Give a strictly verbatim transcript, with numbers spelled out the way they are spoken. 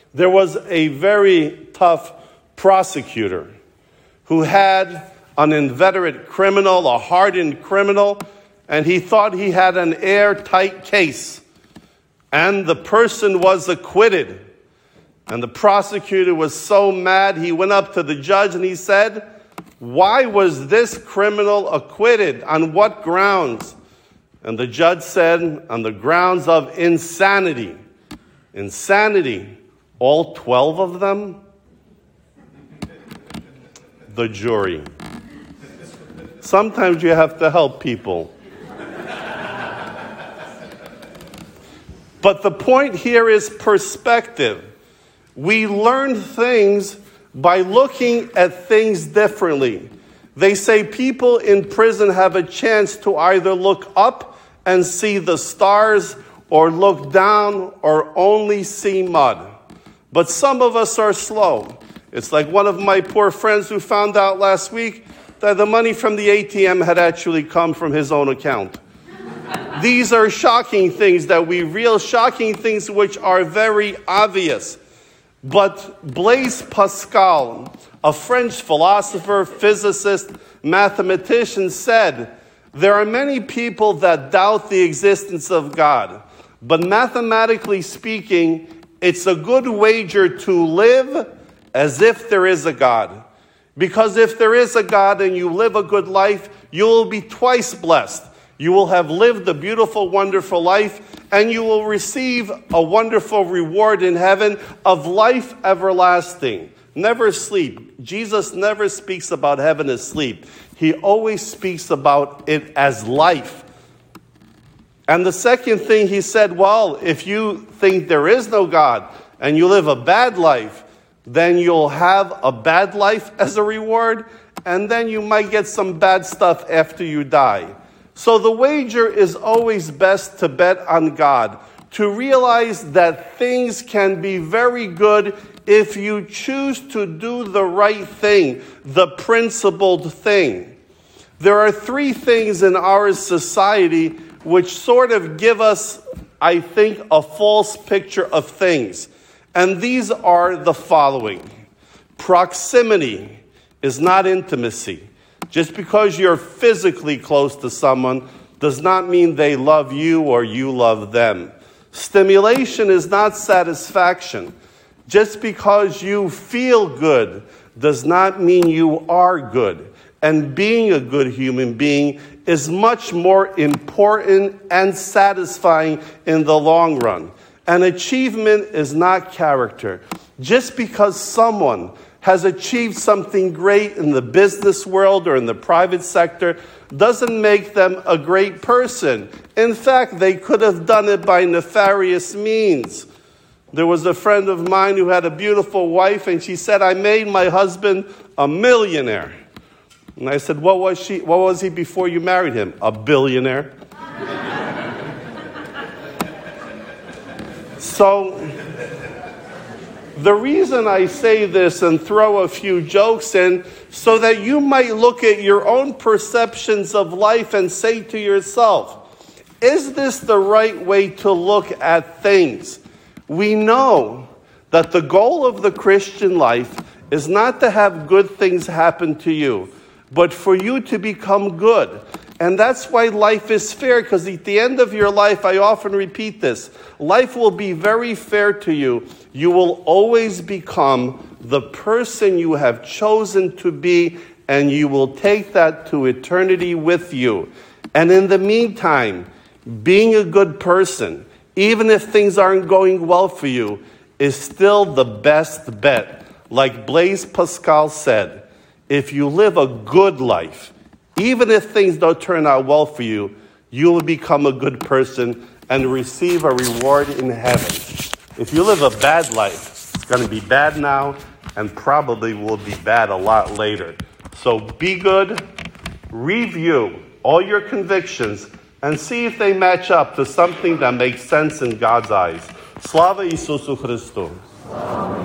there was a very tough prosecutor who had an inveterate criminal, a hardened criminal, and he thought he had an airtight case. And the person was acquitted. And the prosecutor was so mad, he went up to the judge and he said, "Why was this criminal acquitted? On what grounds?" And the judge said, "On the grounds of insanity." Insanity. All twelve of them? The jury. Sometimes you have to help people. But the point here is perspective. We learn things by looking at things differently. They say people in prison have a chance to either look up and see the stars or look down or only see mud. But some of us are slow. It's like one of my poor friends who found out last week that the money from the A T M had actually come from his own account. These are shocking things that we real shocking things which are very obvious. But Blaise Pascal, a French philosopher, physicist, mathematician, said, "There are many people that doubt the existence of God, but mathematically speaking, it's a good wager to live as if there is a God. Because if there is a God and you live a good life, you will be twice blessed. You will have lived a beautiful, wonderful life, and you will receive a wonderful reward in heaven of life everlasting." Never sleep. Jesus never speaks about heaven as sleep. He always speaks about it as life. And the second thing he said, well, if you think there is no God and you live a bad life, then you'll have a bad life as a reward, and then you might get some bad stuff after you die. So the wager is always best to bet on God, to realize that things can be very good if you choose to do the right thing, the principled thing. There are three things in our society which sort of give us, I think, a false picture of things. And these are the following. Proximity is not intimacy. Just because you're physically close to someone does not mean they love you or you love them. Stimulation is not satisfaction. Just because you feel good does not mean you are good. And being a good human being is much more important and satisfying in the long run. And achievement is not character. Just because someone has achieved something great in the business world or in the private sector doesn't make them a great person. In fact, they could have done it by nefarious means. There was a friend of mine who had a beautiful wife, and she said, "I made my husband a millionaire." And I said, what was she? What was he before you married him? A billionaire. So, the reason I say this and throw a few jokes in, so that you might look at your own perceptions of life and say to yourself, is this the right way to look at things? We know that the goal of the Christian life is not to have good things happen to you, but for you to become good. And that's why life is fair, because at the end of your life, I often repeat this, life will be very fair to you. You will always become the person you have chosen to be, and you will take that to eternity with you. And in the meantime, being a good person, even if things aren't going well for you, is still the best bet. Like Blaise Pascal said, if you live a good life, even if things don't turn out well for you, you will become a good person and receive a reward in heaven. If you live a bad life, it's going to be bad now and probably will be bad a lot later. So be good, review all your convictions, and see if they match up to something that makes sense in God's eyes. Slava Isusu Christu.